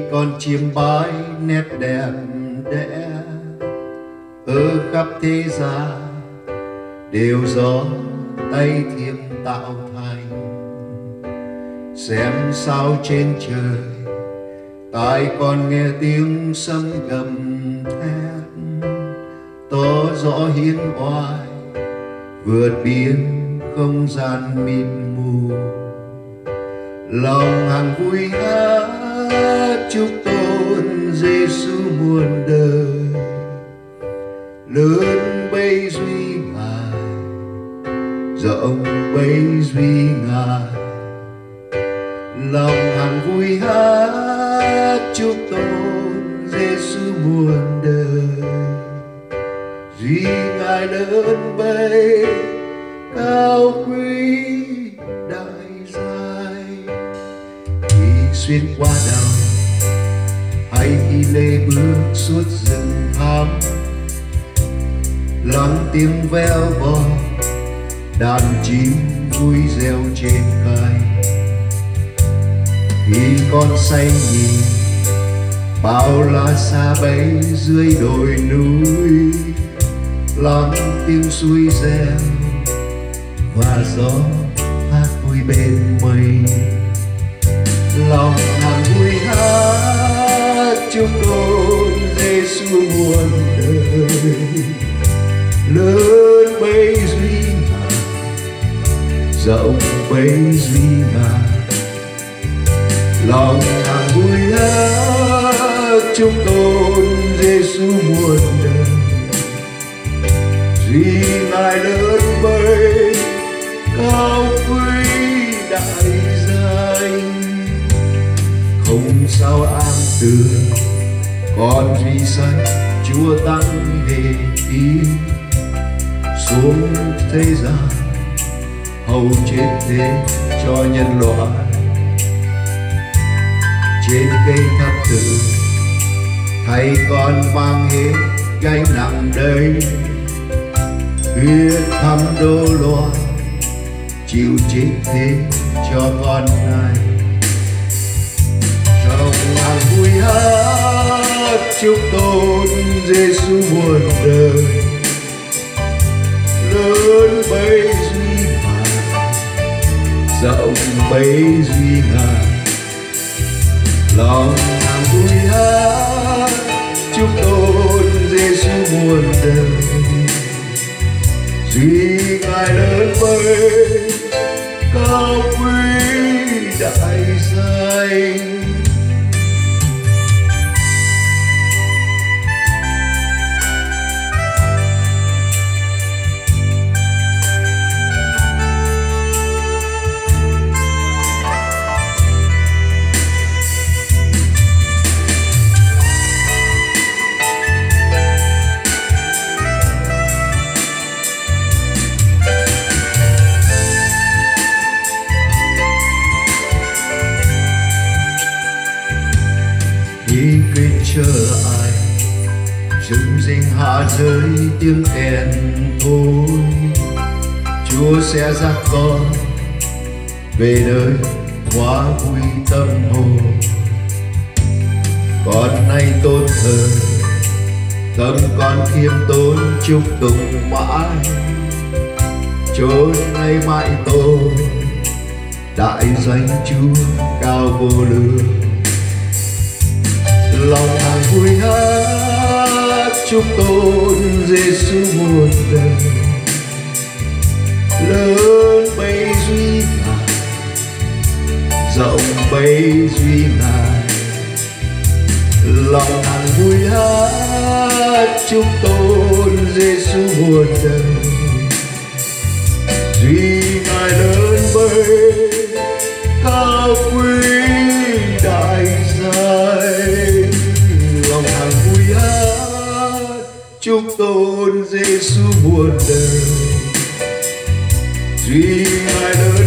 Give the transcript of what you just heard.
con chim bái nét đẹp đẽ ở khắp thế gian đều do tay Thiêng tạo thành. Xem sao trên trời, tai con nghe tiếng sấm gầm thét, tỏ rõ hiên oai vượt biên không gian mịt mù. Lòng hàng vui hát chúc tôn Giêsu muôn đời, lớn bấy duy Ngài, rộng bấy duy Ngài. Lòng hàng vui hát chúc tôn Giêsu muôn đời, duy Ngài lớn bấy cao quý đại dài. Khi xuyên qua đầu hay khi lê bước suốt rừng thẳm, lắng tiếng véo von đàn chim vui reo trên cành. Khi con say nhìn bao la xa bấy dưới đồi núi, lắng tiếng suối reo và gió hát vui bên mây. Lòng hàng vui hát chúc tôn Giêsu muôn đời, lớn bấy duy Ngài, rộng bấy duy Ngài. Lòng hàng vui hát chúc tôn Giêsu muôn đời, duy Ngài lớn bấy cao quý đại danh. Không sao an tường con duy sanh Chúa tăng về tin xuống thế gian hầu chết thế cho nhân loại. Trên cây thập tự thầy con mang hết gánh nặng đây, huyết thắm đô loa chịu chết thế cho con này. Trong hàng vui hát chúc tôn Giêsu muôn đời, lớn bấy duy Ngài, rộng bấy duy Ngài. Lòng hàng vui hát chúc tôn Giêsu muôn đời, duy Ngài lớn bấy cao quý đại danh. Khi kết chờ ai rừng rinh hạ rơi tiếng kèn thôi, Chúa sẽ dắt con về nơi hóa vui tâm hồn. Con nay tôn thờ tâm con khiêm tốn chúc tụng mãi, chốn nay mãi tôn đại danh Chúa cao vô lượng. Lòng hàng vui hát chúc tôn Giêsu muôn đời, lớn bấy duy Ngài, rộng bấy duy Ngài. Lòng hàng vui hát chúc tôn Giêsu muôn đời, duy Ngài lớn bấy cao quý đại danh. Lòng hàng vui hát chúc tôn Giêsu muôn đời, duy Ngài lớn